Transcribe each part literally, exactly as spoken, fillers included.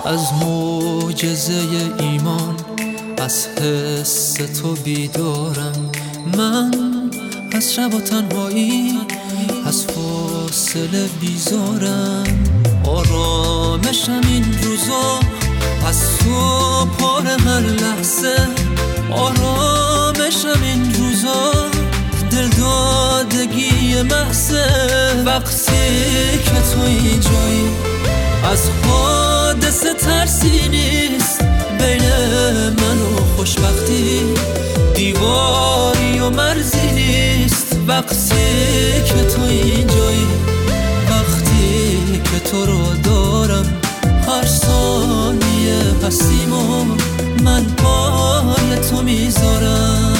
از معجزه ایمان، از حس تو بیدارم. من از شب و تنهایی، از فاصله بیزارم. آرامشم این روزا از تو پر هر لحظه. آرامشم این روزا دل دادگی محضه. وقتی که تو اینجایی از حادثه ترسی نیست. بین من و خوشبختی دیواری و مرزی نیست. وقتی که تو اینجایی، وقتی که تو رو دارم، هر ثانیه هستیم و من پای تو میذارم.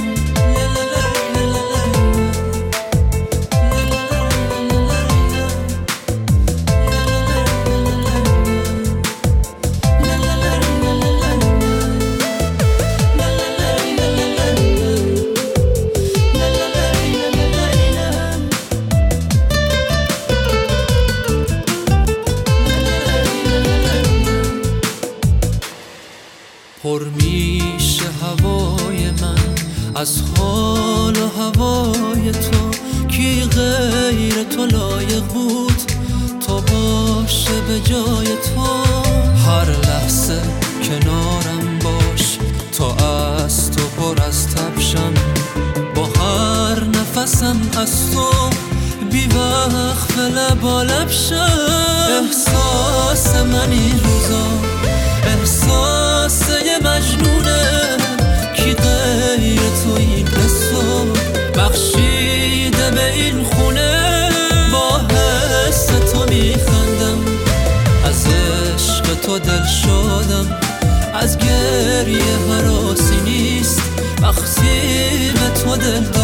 پر میشه هوای من از حال و هوای تو. کی غیر تو لایق بود تو باشه به جای تو؟ هر لحظه کنارم باش تا از تو پر از تبشم. با هر نفسم از تو بی وقت لبا لب شم. احساس من این روزا احساس یه مجنونه. کی غیر تو این حسو بخشیده به این خونه؟ با حس تو میخندم، از عشق تو دل شدم. از گریه هراسی نیست وقتی به تو دل